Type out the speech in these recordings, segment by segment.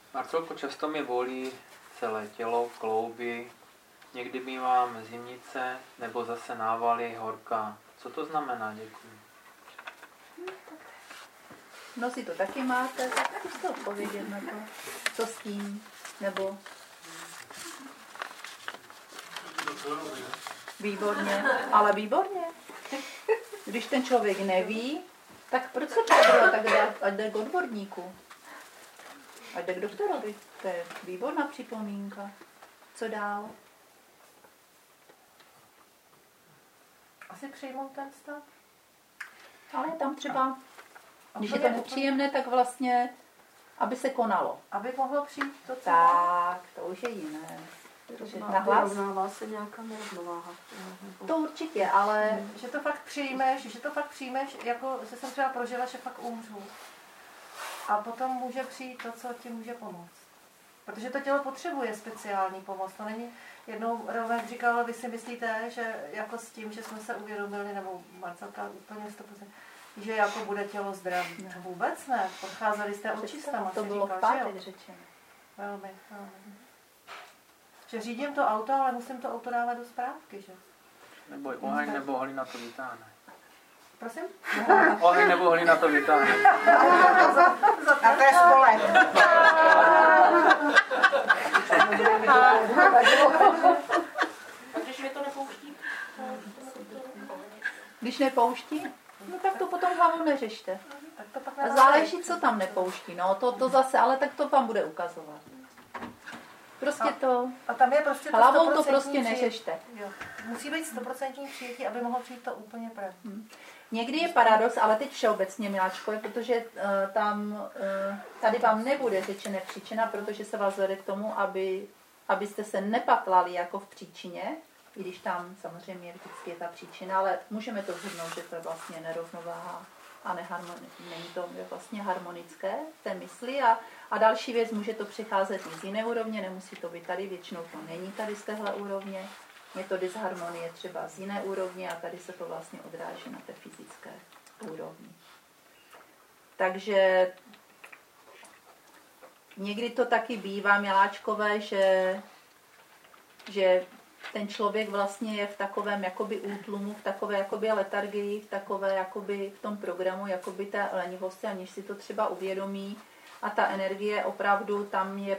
Marcelko, často mi bolí celé tělo, klouby, někdy bývám zimnice nebo zase návaly, horka. Co to znamená? Děkuji. Nosy to taky máte, tak zkuste odpovědět na to. Co s tím? Nebo... Výborně, ale výborně. Když ten člověk neví, tak proč se to tak dá, ať jde k odborníku? Ať jde k doktorovi. To je výborná připomínka. Co dál? Asi přijmout ten stav. Ale tam třeba, když je to nepříjemné, tak vlastně, aby se konalo. Aby mohlo přijít to, co... Tak, to už je jiné. Vyrovnává se nějaká nerovnováha. To určitě, ale... Že to fakt přijmeš, jako se jsem třeba prožila, že fakt umřu. A potom může přijít to, co ti může pomoct. Protože to tělo potřebuje speciální pomoc. To není, jednou Romek říkal, vy si myslíte, že jako s tím, že jsme se uvědomili, nebo Marcelka úplně 100%, že jako bude tělo zdravé. To vůbec ne. Odcházeli jste očistama. To bylo v pátek řečeno. Velmi. Že řídím to auto, ale musím to auto dávat do správky, že? Nebo oheň nebo hlina to vytáhne. Prosím? Oheň nebo hlina to vytáhne. A to je spolek. A když mě to nepouští? Když nepouští? No tak to potom hlavou neřešte. Tak to pak Záleží, co tam nepouští. No, to zase, ale tak to vám bude ukazovat. Prostě to... A tam je prostě to hlavou to prostě neřešte. Jo. Musí být 100% přijetí, aby mohlo přijít to úplně pravý. Někdy je paradox, ale teď všeobecně, miláčko, protože tady vám nebude řečené příčina, protože se vás vede k tomu, abyste se nepatlali jako v příčině, i když tam samozřejmě vždycky je ta příčina, ale můžeme to shrnout, že to je vlastně nerovnováha a není to vlastně harmonické v té mysli. A další věc, může to přicházet i z jiné úrovně, nemusí to být tady, většinou to není tady z téhle úrovně. Je to disharmonie třeba z jiné úrovně a tady se to vlastně odráží na té fyzické úrovni. Takže někdy to taky bývá, miláčkové, že ten člověk vlastně je v takovém jakoby útlumu, v takové jakoby letargii, v takové jakoby v tom programu jakoby té lenivosti, aniž si to třeba uvědomí. A ta energie opravdu tam je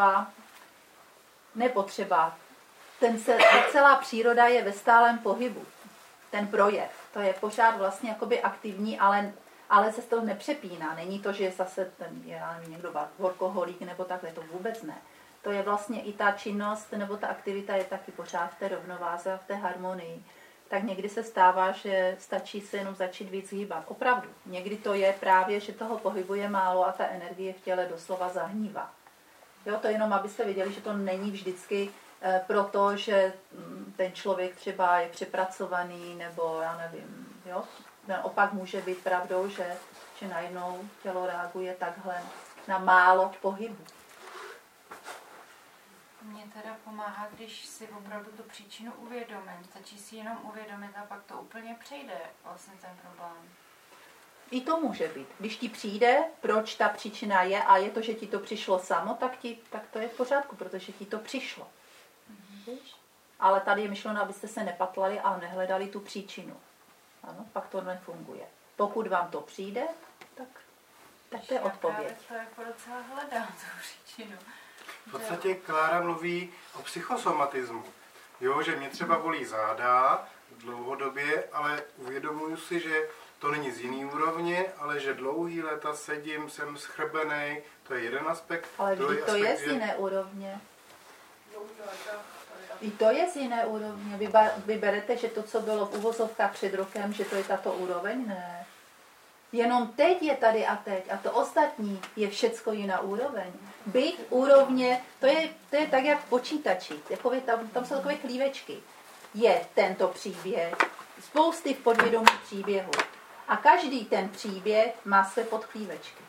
nepotřeba. Celá příroda je ve stálem pohybu. Ten projev, to je pořád vlastně jakoby aktivní, ale se to nepřepíná. Není to, že zase někdo workoholík nebo takhle, to vůbec ne. To je vlastně i ta činnost nebo ta aktivita je taky pořád v té rovnováze a v té harmonii. Tak někdy se stává, že stačí se jenom začít víc hýbat. Opravdu. Někdy to je právě, že toho pohybu je málo a ta energie v těle doslova zahnívá. Jo, to jenom, abyste věděli, že to není vždycky proto, že ten člověk třeba je přepracovaný, nebo já nevím, jo. Opak může být pravdou, že najednou tělo reaguje takhle na málo pohybu. Mně teda pomáhá, když si opravdu tu příčinu uvědomím. Stačí si jenom uvědomit a pak to úplně přejde, vlastně ten problém. I to může být. Když ti přijde, proč ta příčina je a je to, že ti to přišlo samo, tak to je v pořádku, protože ti to přišlo. Víš? Ale tady je myšleno, abyste se nepatlali a nehledali tu příčinu. Ano, pak to nefunguje. Pokud vám to přijde, tak to je odpověď. Já právě to jako docela hledám, tu příčinu. V podstatě Klára mluví o psychosomatismu. Jo, že mě třeba bolí záda dlouhodobě, ale uvědomuji si, že to není z jiný úrovně, ale že dlouhý léta sedím, jsem schrbenej, to je jeden aspekt. Ale vždy to je z jiné úrovně. I to je z jiné úrovně. Vy berete, že to, co bylo v uvozovkách před rokem, že to je tato úroveň? Ne. Jenom teď je tady a teď. A to ostatní je všecko jiná úroveň. Byť úrovně, to je tak, jak v počítači. Tam jsou takové klívečky. Je tento příběh, spousty v podvědomí příběhu. A každý ten příběh má své podklívečky.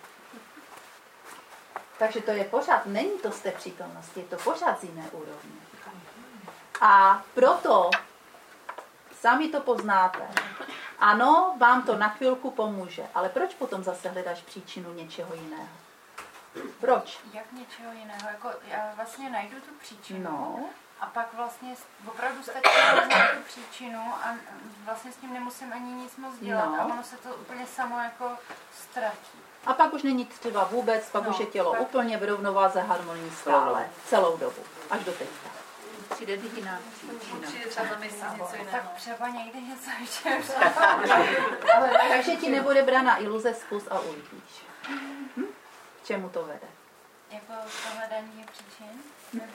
Takže to je pořád, není to z té přítomnosti, je to pořád z jiné úrovně. A proto sami to poznáte. Ano, vám to na chvilku pomůže, ale proč potom zase hledáš příčinu něčeho jiného? Proč? Jak něčeho jiného? Jako já vlastně najdu tu příčinu No, a pak vlastně opravdu stačí znát tu příčinu a vlastně s tím nemusím ani nic moc dělat No. a ono se to úplně samo jako ztratí. a pak už není třeba vůbec, pak už je tělo pak- úplně v rovnováze harmonii stále, celou dobu, až do teďka. Přijde jiná příčina. Určitě třeba za měsíc něco jiného. Tak třeba někdy něco ještě Takže ti nebude brána iluze, zkus a uvidíš. K čemu to vede? jako to hledání příčin, nebo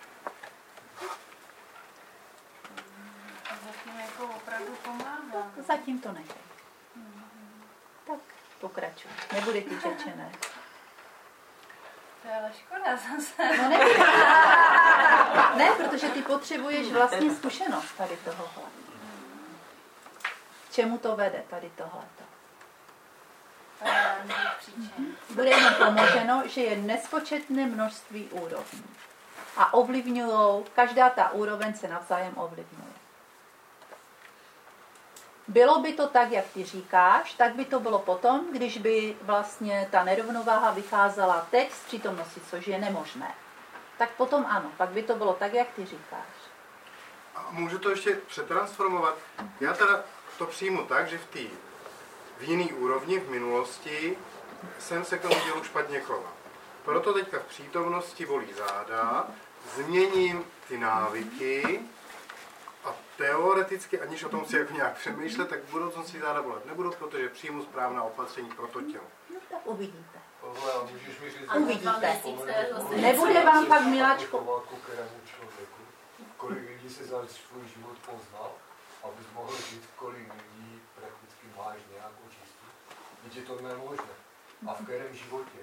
to zatím jako opravdu pomáhá. Zatím to nejde. Tak pokračuj. Nebude ti řečené. To je ale škoda zase. No ne, ne, protože ty potřebuješ vlastně zkušenost tady tohohle. K čemu to vede tady tohleto? To hledání příčin. Bude jenom pomoženo, že je nespočetné množství úrovní. A ovlivňují, každá ta úroveň se navzájem ovlivňuje. Bylo by to tak, jak ty říkáš, tak by to bylo potom, když by vlastně ta nerovnováha vycházela teď z přítomnosti, což je nemožné. Tak potom ano, pak by to bylo tak, jak ty říkáš. A můžu to ještě přetransformovat? Já teda to přijmu tak, že v jiný úrovni, v minulosti, jsem se k tomu dělu špatně choval. Proto teďka v přítomnosti bolí záda, změním ty návyky a teoreticky, aniž o tom si jako nějak přemýšlet, tak v budoucnosti záda bolet nebudou, protože přijmu správná opatření pro to tělo. No tak uvidíte. Tohle, a můžeš mi říct, Uvidíte. Nebude vám pak, Miláčko. Kolik lidí si za svůj život poznal, abys mohl říct, kolik lidí prakticky máš nějakou čistú. Víš, je to nemožné. A v kterém životě?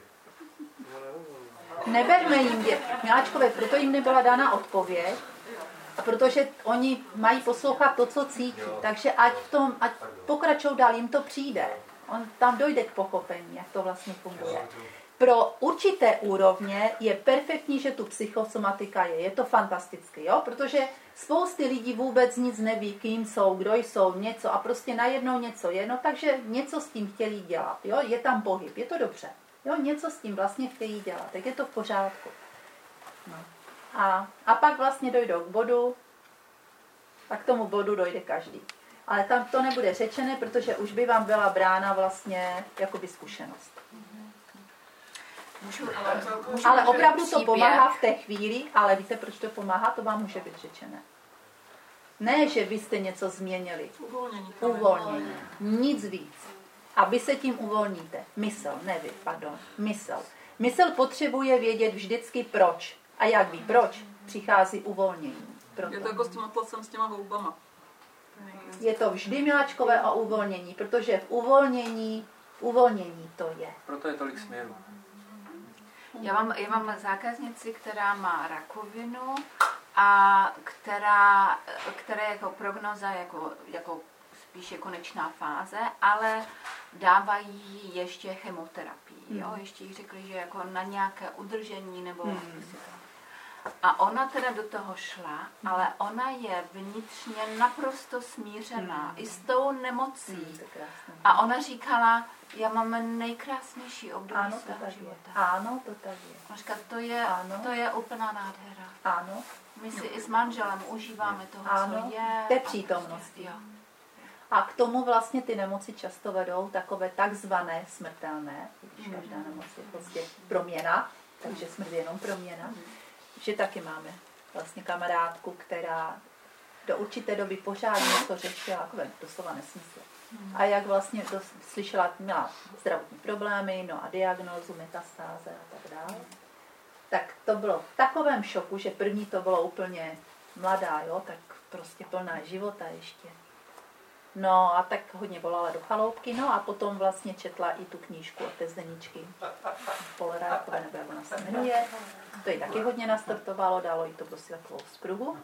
Neberme jim Miláčkové, proto jim nebyla dána odpověď, a protože oni mají poslouchat to, co cítí. Takže ať pokračují dál, jim to přijde. On tam dojde k pochopení, jak to vlastně funguje. Pro určité úrovně je perfektní, že tu psychosomatika je. Je to fantastické, jo? Protože spousty lidí vůbec nic neví, kým jsou, kdo jsou, něco a prostě najednou něco je. No takže něco s tím chtějí dělat, jo? Je tam pohyb, je to dobře. Jo? Něco s tím vlastně chtějí dělat, tak je to v pořádku. No. A pak vlastně dojdou k bodu a k tomu bodu dojde každý. Ale tam to nebude řečené, protože už by vám byla brána vlastně jakoby zkušenost. Ale opravdu to pomáhá v té chvíli, ale víte, proč to pomáhá? To vám může být řečené. Ne, že vy jste něco změnili. Uvolnění. Nic víc. A vy se tím uvolníte. Mysl. Mysl potřebuje vědět vždycky proč. A jak ví proč? Přichází uvolnění. Proto. Je to jako s tím atlasem, s těma volbama. Je to vždy, Miláčkové, o uvolnění, protože v uvolnění to je. Proto je tolik směru. Já mám zákaznici, která má rakovinu a která jako prognoza jako spíše konečná fáze, ale dávají jí ještě chemoterapii. Jo? Ještě jí řekli, že jako na nějaké udržení nebo a ona teda do toho šla, ale ona je vnitřně naprosto smířená i s tou nemocí. A ona říkala, já mám nejkrásnější období svého života. Ano, to tak je. Ona říká, to je úplná nádhera. Ano. My si i s manželem užíváme toho, co je. Té přítomnosti. A k tomu vlastně ty nemoci často vedou takové takzvané smrtelné, když každá nemoc je prostě proměna, takže smrt je jenom proměna, že taky máme vlastně kamarádku, která do určité doby pořád něco řešila, takové doslova nesmysl. A jak vlastně slyšela, měla zdravotní problémy, no a diagnózu, metastáze a tak dále. Tak to bylo v takovém šoku, že první to bylo úplně mladá, jo, tak prostě plná života ještě. No a tak hodně volala do chaloupky, no a potom vlastně četla i tu knížku od té Zdeničky Polerárkové, nebo jak ona se jmenuje. To ji taky hodně nastartovalo, dalo jí to prostě takovou spruhu.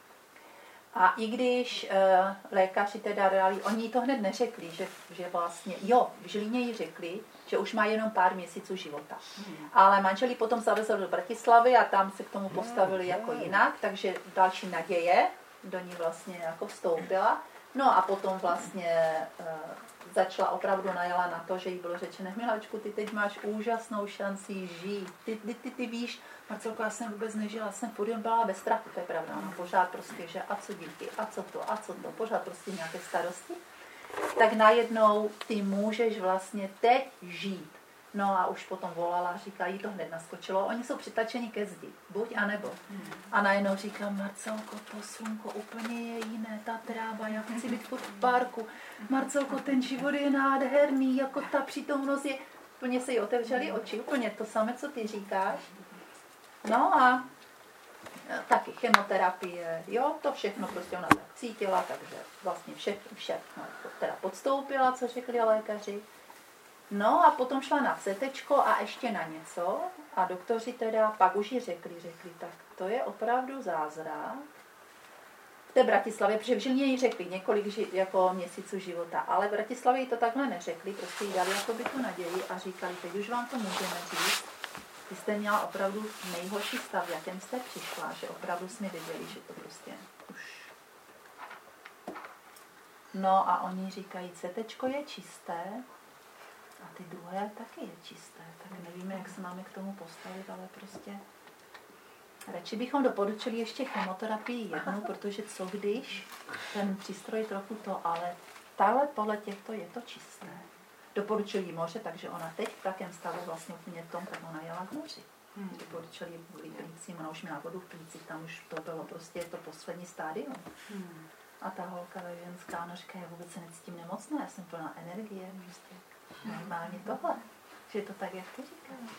A i když lékaři teda dali, oni jí to hned neřekli, že vlastně, v Žilíně jí řekli, že už má jenom pár měsíců života. Ale manželí potom zavezl do Bratislavy a tam se k tomu postavili jako jinak, takže další naděje do ní vlastně jako vstoupila. No a potom vlastně začala opravdu najela na to, že jí bylo řečeno, Miláčku, ty teď máš úžasnou šanci žít. Ty víš, Marcelko, já jsem vůbec nežila, jsem furt byla ve strachu, to je pravda, no, pořád prostě, že a co děti, a co to, pořád prostě nějaké starosti. Tak najednou ty můžeš vlastně teď žít. No a už potom volala a říká, jí to hned naskočilo. Oni jsou přitačeni ke zdi, buď a nebo. A najednou říká, Marcelko, to slunko úplně je jiné, ta tráva, já chci být v parku. Marcelko, ten život je nádherný, jako ta přítomnost je... Úplně se jí otevřely oči, úplně to samé, co ty říkáš. No a taky chemoterapie, jo, to všechno prostě ona tak cítila, takže vlastně všechno teda podstoupila, co řekli lékaři. No a potom šla na CTčko a ještě na něco a doktoři teda pak už ji řekli, tak to je opravdu zázrak. V té Bratislavě, protože v Žilině jí řekli několik jako měsíců života, ale v Bratislavě jí to takhle neřekli, prostě jí dali jako by tu naději a říkali, teď už vám to můžeme říct. Vy jste měla opravdu nejhorší stav, v jakém jste přišla, že opravdu jsme věděli, že to prostě už... No a oni říkají, CTčko je čisté, a ty druhé taky je čisté, tak nevíme, jak se máme k tomu postavit, ale prostě radši bychom doporučili ještě chemoterapii jednu, protože co když ten přístroj trochu to, ale tahle podle těchto je to čisté. Doporučili jí moře, takže ona teď v takém stavu vlastně úplně v tom, tak ona jela k moři. Doporučili jí kvůli plícím, ona už měla vodu v plících, tam už to bylo prostě to poslední stádium. A ta holka ženská, ona říká, já vůbec se necítím nemocná, já jsem plná energie, prostě. Normálně tohle, že je to tak, jak ty říkáš.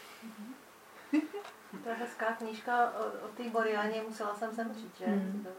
To je hezká knížka o té Borianě, musela jsem sem přijít, že?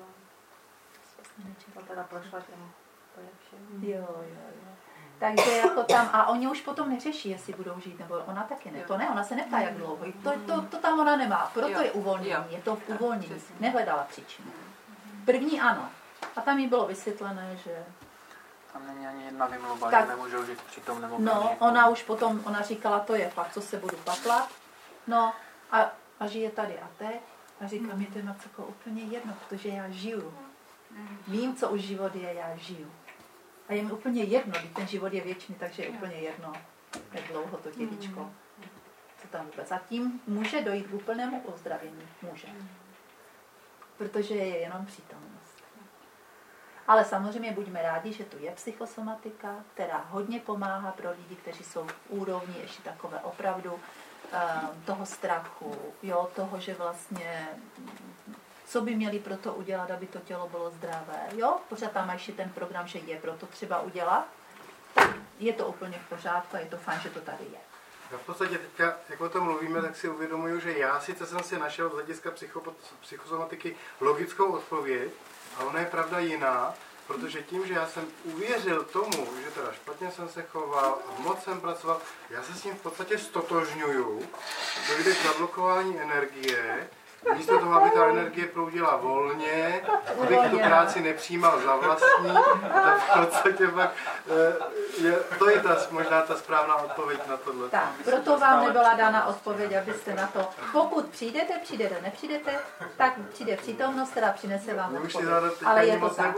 To teda prošla těm všem. Jo. Takže jako tam, a oni už potom neřeší, jestli budou žít, nebo ona taky ne. To ne, ona se neptá, jak dlouho. To tam ona nemá, proto je uvolnění, je to v uvolnění. Nehledala příčinu. První ano. A tam jí bylo vysvětlené, že... Tam není ani jedna vymluva, tak, že nemůžou žít přitom nebo no, ona už potom, ona říkala, to je fakt, co se budu patlat. No a žije tady a teď. A říká, mi to je Marcelko úplně jedno, protože já žiju. Vím, co už život je, já žiju. A je mi úplně jedno, když ten život je věčný, takže je úplně jedno, jak dlouho to těličko, co tam vůbec. A tím může dojít k úplnému uzdravění. Může. Protože je jenom přítomnost. Ale samozřejmě buďme rádi, že tu je psychosomatika, která hodně pomáhá pro lidi, kteří jsou v úrovni ještě takové opravdu toho strachu, jo, toho, že vlastně co by měli pro to udělat, aby to tělo bylo zdravé. Jo, pořád tam ještě ten program, že je pro to třeba udělat, tak je to úplně v pořádku a je to fajn, že to tady je. Já v podstatě teďka, jak o tom mluvíme, tak si uvědomuju, že já sice jsem si našel z hlediska psychosomatiky logickou odpověď, a ona je pravda jiná, protože tím, že já jsem uvěřil tomu, že teda špatně jsem se choval a moc jsem pracoval, já se s tím v podstatě stotožňuju, dojde k zablokování energie, místo toho, aby ta energie proudila volně, abych tu práci nepřijímal za vlastní, tak v podstatě pak to je možná ta správná odpověď na tohle. Tak, proto vám nebyla dána odpověď, abyste na to, pokud přijdete, nepřijdete, tak přijde přítomnost, která přinese vám odpověď. Ale je to tak.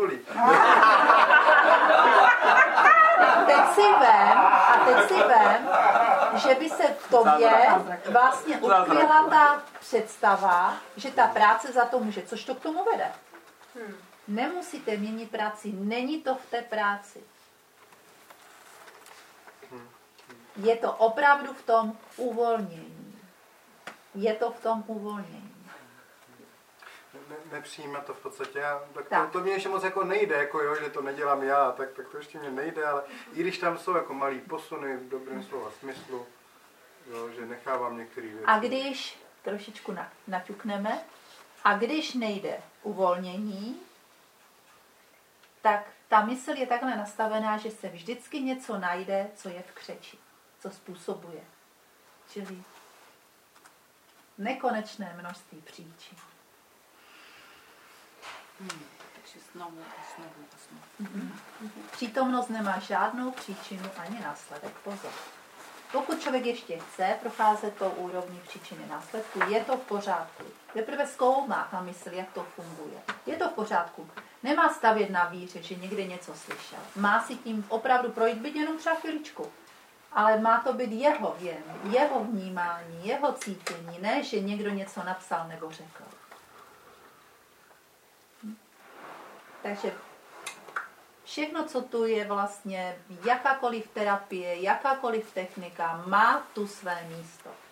Teď si vem, že by se v tobě vlastně ukryla ta představa, že ta práce za to může, což to k tomu vede. Nemusíte měnit práci, není to v té práci. Je to opravdu v tom uvolnění. Je to v tom uvolnění. Nepřijímat to v podstatě. Tak. To mě ještě moc jako nejde, jako jo, že to nedělám já, tak to ještě mě nejde, ale i když tam jsou jako malý posuny v dobrém slova smyslu, jo, že nechávám některé věci. A když trošičku naťukneme, a když nejde uvolnění, tak ta mysl je takhle nastavená, že se vždycky něco najde, co je v křeči, co způsobuje. Čili nekonečné množství příčin. Takže znovu. Přítomnost nemá žádnou příčinu ani následek. Pozor. Pokud člověk ještě chce procházet tou úrovní příčiny následku, je to v pořádku. Teprve zkoumá na mysl, jak to funguje. Je to v pořádku. Nemá stavět na víře, že někde něco slyšel. Má si tím opravdu projít, byť jenom třeba chviličku. Ale má to být jeho věm, jeho vnímání, jeho cítění, ne, že někdo něco napsal nebo řekl. Takže všechno, co tu je vlastně, jakákoliv terapie, jakákoliv technika, má tu své místo.